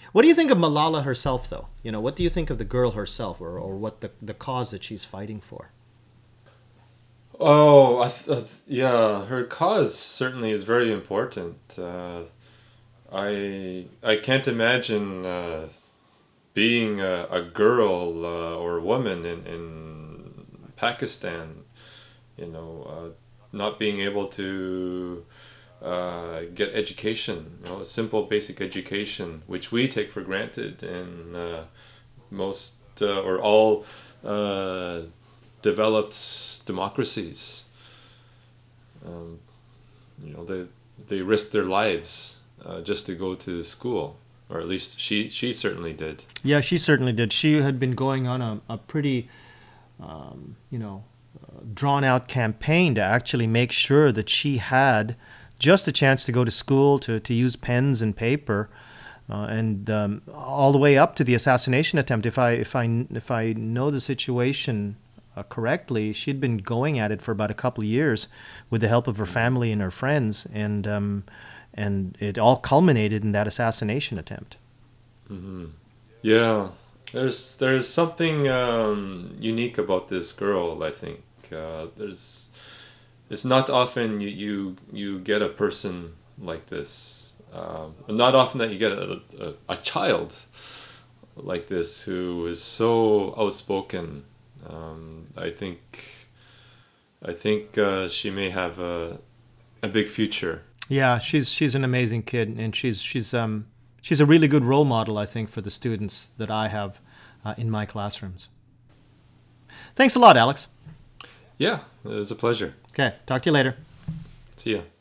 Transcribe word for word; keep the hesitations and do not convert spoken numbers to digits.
What do you think of Malala herself, though? You know, what do you think of the girl herself, or, or what the, the cause that she's fighting for? Oh, I th- I th- yeah, her cause certainly is very important. Uh, I I can't imagine uh, being a, a girl uh, or a woman in, in Pakistan, you know, uh, not being able to uh, get education, you know, a simple basic education, which we take for granted in uh, most uh, or all uh, developed democracies. Um, you know, they they risk their lives uh, just to go to school, or at least she she certainly did. Yeah, she certainly did. She had been going on a, a pretty, um, you know, drawn out campaign to actually make sure that she had just a chance to go to school, to, to use pens and paper, uh, and um, all the way up to the assassination attempt. If I if I if I know the situation uh, correctly, she'd been going at it for about a couple of years with the help of her Mm-hmm. family and her friends, and um, and it all culminated in that assassination attempt. Mm-hmm. Yeah, there's there's something um, unique about this girl. I think uh, there's it's not often you you, you get a person like this. Um, not often that you get a, a, a child like this who is so outspoken. Um, I think I think uh, she may have a a big future. Yeah, she's she's an amazing kid, and she's she's um she's a really good role model, I think, for the students that I have uh, in my classrooms. Thanks a lot, Alex. Yeah, it was a pleasure. Okay, talk to you later. See ya.